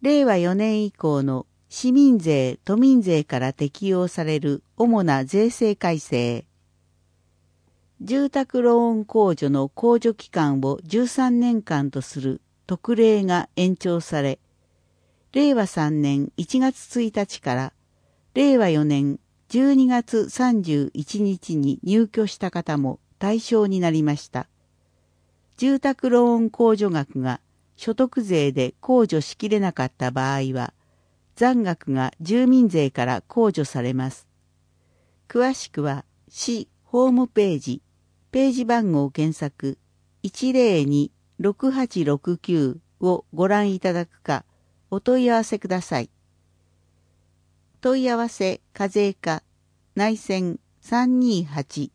令和4年以降の市民税・都民税から適用される主な税制改正。住宅ローン控除の控除期間を13年間とする特例が延長され、令和3年1月1日から令和4年12月31日に入居した方も対象になりました。住宅ローン控除額が所得税で控除しきれなかった場合は、残額が住民税から控除されます。詳しくは市ホームページ、ページ番号検索 102-6869 をご覧いただくか、お問い合わせください。問い合わせ課税課内線328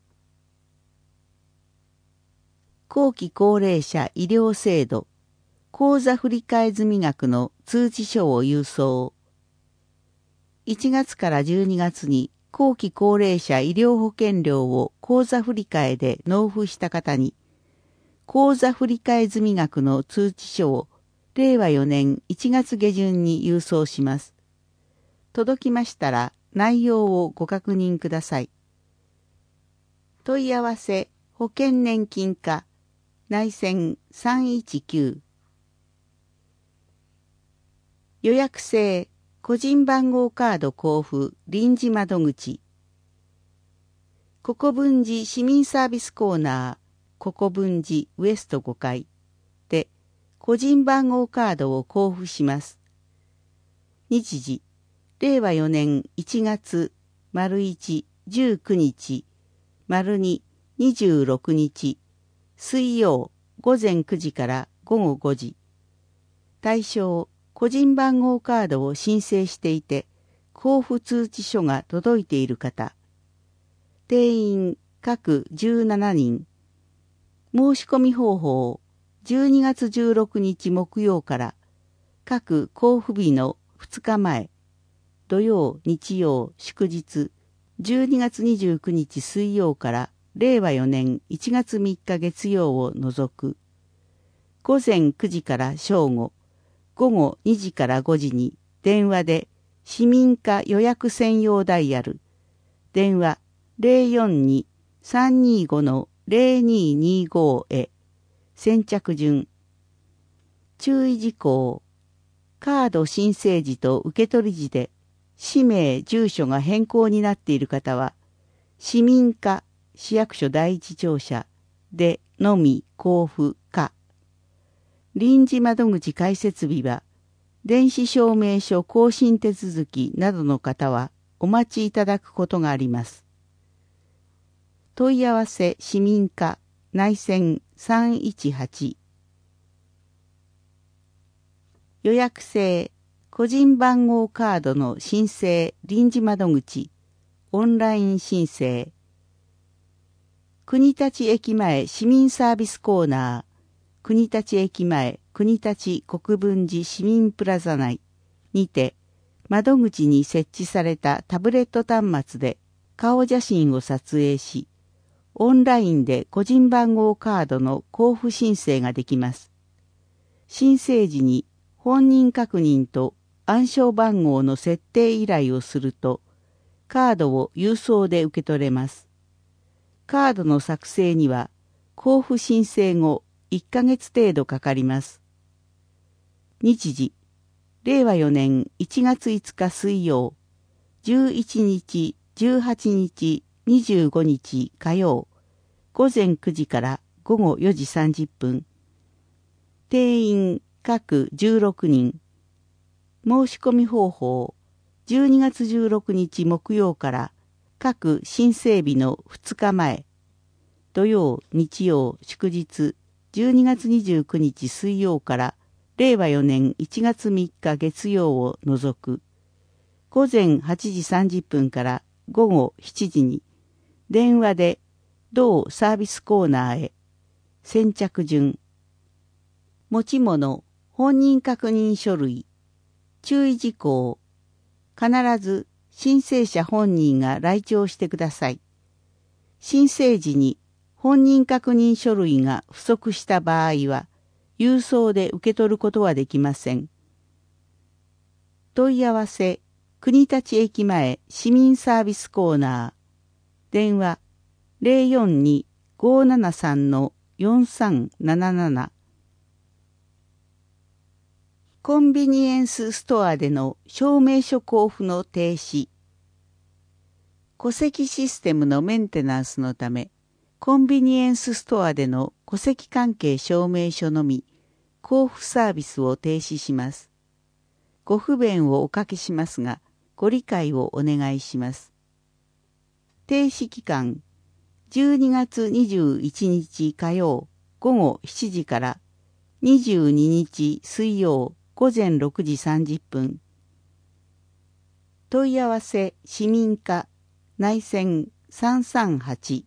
後期高齢者医療制度口座振替済額の通知書を郵送。1月から12月に後期高齢者医療保険料を口座振替で納付した方に、口座振替済額の通知書を令和4年1月下旬に郵送します。届きましたら内容をご確認ください。問い合わせ保険年金課内線319予約制個人番号カード交付臨時窓口国分寺市民サービスコーナー国分寺ウエスト5階で個人番号カードを交付します。日時令和4年1月1 19日2 26日水曜午前9時から午後5時。対象個人番号カードを申請していて交付通知書が届いている方。定員各17人。申し込み方法12月16日木曜から各交付日の2日前土曜日曜祝日12月29日水曜から令和4年1月3日月曜を除く午前9時から正午午後2時から5時に電話で市民課予約専用ダイヤル電話 042-325-0225 へ先着順。注意事項カード申請時と受取時で氏名住所が変更になっている方は市民課市役所第一庁舎でのみ交付か。臨時窓口開設日は、電子証明書更新手続きなどの方はお待ちいただくことがあります。問い合わせ市民課内線318予約制個人番号カードの申請臨時窓口オンライン申請国立駅前市民サービスコーナー国立駅前国立国分寺市民プラザ内にて窓口に設置されたタブレット端末で顔写真を撮影しオンラインで個人番号カードの交付申請ができます。申請時に本人確認と暗証番号の設定依頼をするとカードを郵送で受け取れます。カードの作成には交付申請後1ヶ月程度かかります。日時、令和4年1月5日水曜、11日、18日、25日火曜、午前9時から午後4時30分。定員各16人。申し込み方法、12月16日木曜から各申請日の2日前、土曜、日曜、祝日、12月29日水曜から令和4年1月3日月曜を除く、午前8時30分から午後7時に、電話で同サービスコーナーへ、先着順。持ち物、本人確認書類、注意事項、必ず申請者本人が来庁してください。申請時に本人確認書類が不足した場合は、郵送で受け取ることはできません。 問い合わせ、国立駅前市民サービスコーナー。電話、042-573-4377。コンビニエンスストアでの証明書交付の停止。戸籍システムのメンテナンスのため、コンビニエンスストアでの戸籍関係証明書のみ、交付サービスを停止します。ご不便をおかけしますが、ご理解をお願いします。停止期間、12月21日火曜午後7時から22日水曜午前6時30分。問い合わせ市民課内線338。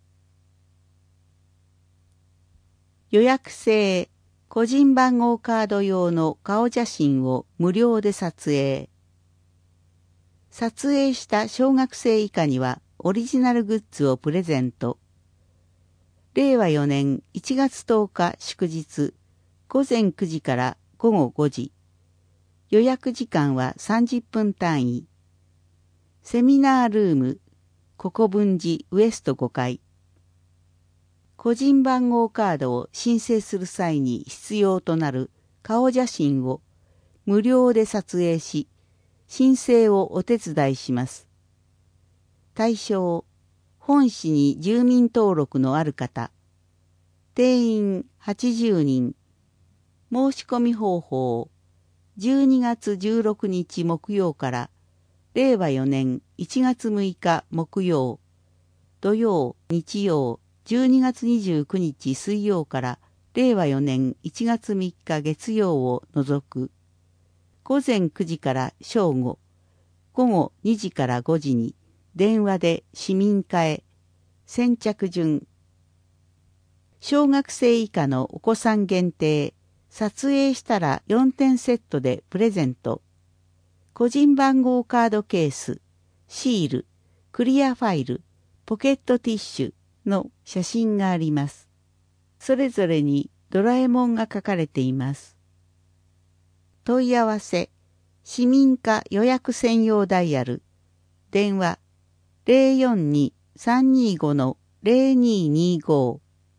予約制個人番号カード用の顔写真を無料で撮影。撮影した小学生以下にはオリジナルグッズをプレゼント。令和4年1月10日祝日午前9時から午後5時。予約時間は30分単位。セミナールーム国分寺ウエスト5階。個人番号カードを申請する際に必要となる顔写真を無料で撮影し、申請をお手伝いします。対象、本市に住民登録のある方。定員80人。申し込み方法、12月16日木曜から令和4年1月6日木曜、土曜、日曜、12月29日水曜から令和4年1月3日月曜を除く。午前9時から正午、午後2時から5時に電話で市民課へ。先着順。小学生以下のお子さん限定。撮影したら4点セットでプレゼント。個人番号カードケース、シール、クリアファイル、ポケットティッシュの写真があります。それぞれにドラえもんが書かれています。問い合わせ、市民課予約専用ダイヤル。電話、042-325-0225。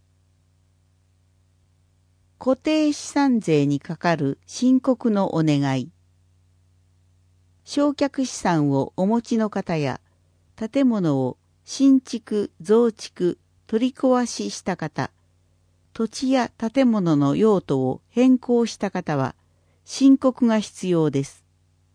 固定資産税にかかる申告のお願い。償却資産をお持ちの方や、建物を新築、増築、取り壊しした方、土地や建物の用途を変更した方は、申告が必要です。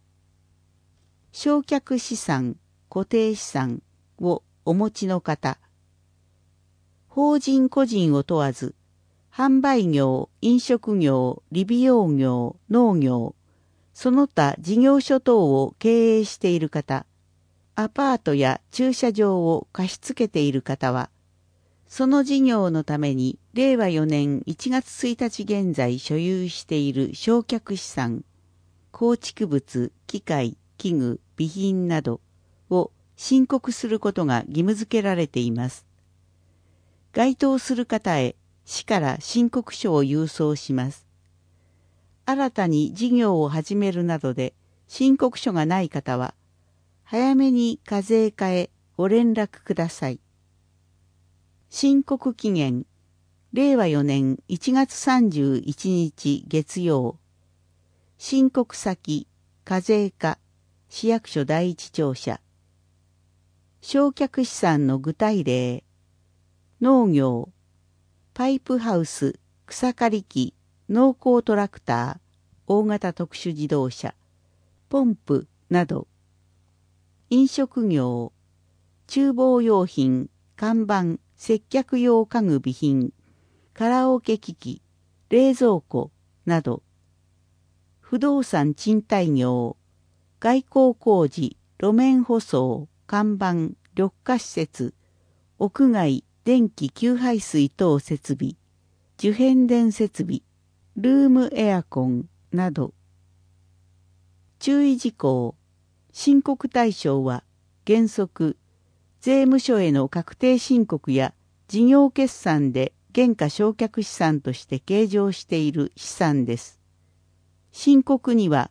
償却資産、固定資産をお持ちの方、法人個人を問わず、販売業、飲食業、理美容業、農業、その他事業所等を経営している方、アパートや駐車場を貸し付けている方は、その事業のために令和4年1月1日現在所有している償却資産、構築物、機械、器具、備品などを申告することが義務付けられています。該当する方へ、市から申告書を郵送します。新たに事業を始めるなどで申告書がない方は、早めに課税課へご連絡ください。申告期限、令和4年1月31日月曜。申告先、課税課、市役所第一庁舎。償却資産の具体例、農業、パイプハウス、草刈り機、農耕トラクター、大型特殊自動車、ポンプなど。飲食業、厨房用品、看板、接客用家具備品、カラオケ機器、冷蔵庫など。不動産賃貸業、外交工事、路面舗装、看板、緑化施設、屋外、電気給排水等設備、受変電設備、ルームエアコンなど。注意事項、申告対象は原則、税務署への確定申告や事業決算で原価償却資産として計上している資産です。申告には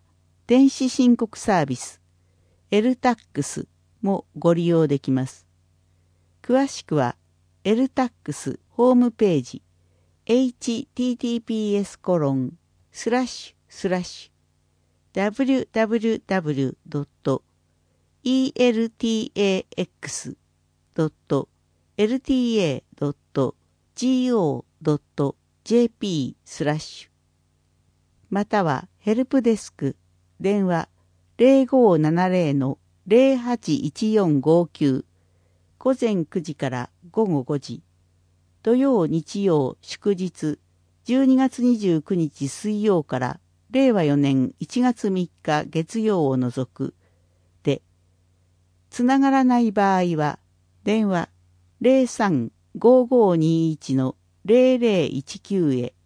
電子申告サービス、LTAX もご利用できます。詳しくは、LTAX ホームページ、https://www.eltax.go.jp/ またはヘルプデスク電話0570-081459午前9時から午後5時土曜日曜祝日12月29日水曜から令和4年1月3日月曜を除くでつながらない場合は電話03-5521-0019へ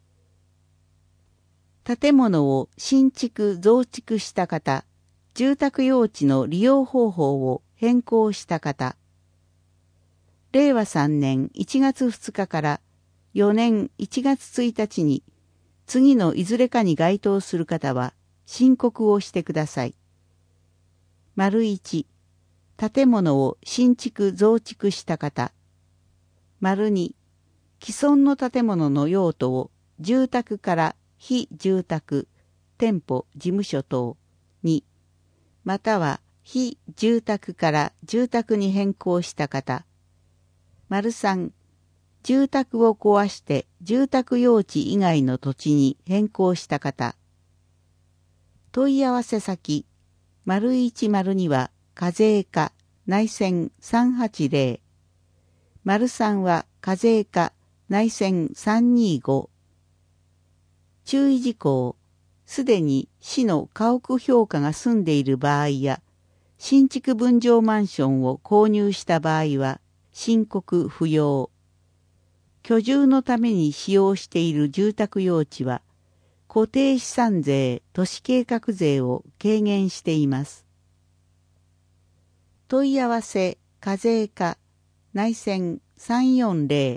建物を新築増築した方、住宅用地の利用方法を変更した方、令和3年1月2日から4年1月1日に次のいずれかに該当する方は申告をしてください。1、建物を新築増築した方。2、既存の建物の用途を住宅から非住宅、店舗、事務所等に、または非住宅から住宅に変更した方。3、住宅を壊して住宅用地以外の土地に変更した方。問い合わせ先、102は課税課内線380。3は課税課内線325。注意事項、すでに市の家屋評価が済んでいる場合や、新築分譲マンションを購入した場合は、申告不要。居住のために使用している住宅用地は、固定資産税、都市計画税を軽減しています。問い合わせ、課税課、内線340。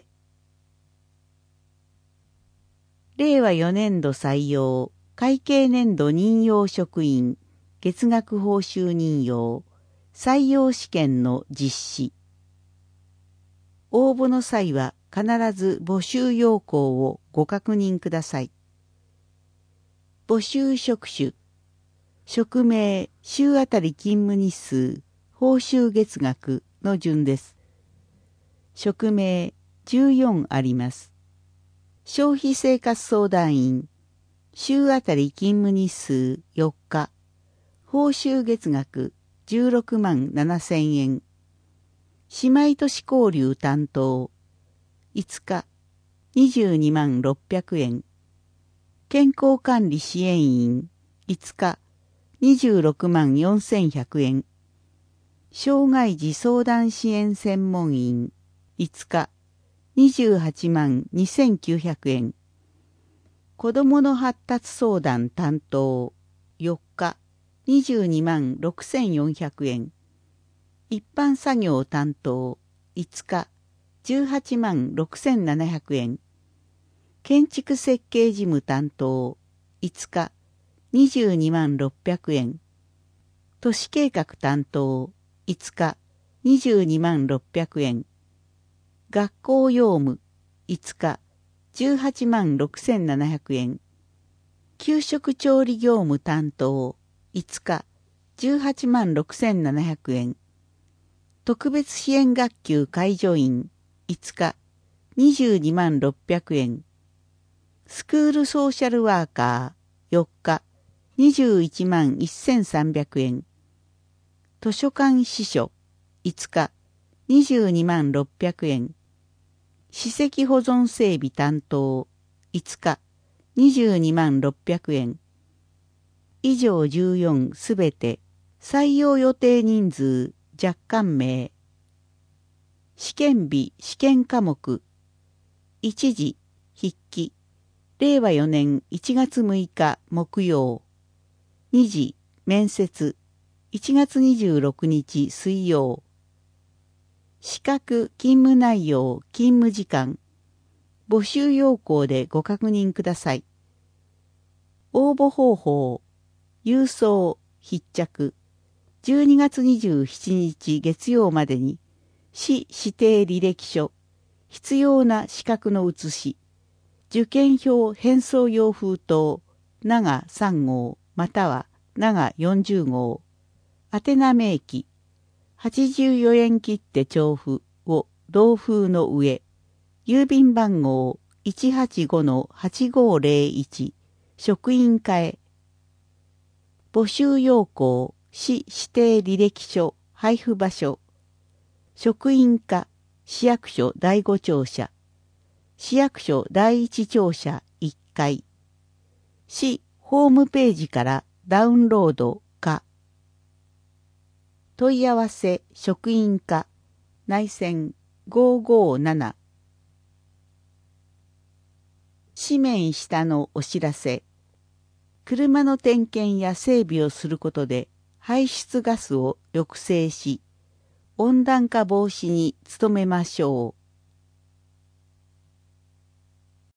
令和4年度採用、会計年度任用職員、月額報酬任用、採用試験の実施。応募の際は必ず募集要項をご確認ください。募集職種、職名、週あたり勤務日数、報酬月額の順です。職名14あります。消費生活相談員、週あたり勤務日数4日、報酬月額16万7,000円。姉妹都市交流担当、5日、22万600円。健康管理支援員、5日、26万4,100円。障害児相談支援専門員、5日、28万2,900円。子どもの発達相談担当、4日、22万6,400円。一般作業担当、5日、18万6,700円。建築設計事務担当、5日、22万600円。都市計画担当、5日、22万600円。学校用務、5日、18万6,700円。給食調理業務担当、5日、18万6,700円。特別支援学級介助員、5日、22万600円。スクールソーシャルワーカー、4日、21万1,300円。図書館司書、5日、22万600円。史跡保存整備担当、5日、22万600円。以上14すべて、採用予定人数、若干名。試験日、試験科目。1次、筆記。令和4年1月6日木曜。2次、面接。1月26日水曜。資格、勤務内容、勤務時間。募集要項でご確認ください。応募方法。 郵送必着12月27日月曜までに市指定履歴書必要な資格の写し受験票返送用封筒長3号または長40号宛名明記84円切手帳付を同封の上郵便番号 185-8501 職員課へ募集要項市指定履歴書配布場所職員課市役所第5庁舎市役所第1庁舎1階市ホームページからダウンロードか問い合わせ職員課内線557紙面下のお知らせ車の点検や整備をすることで排出ガスを抑制し温暖化防止に努めましょう。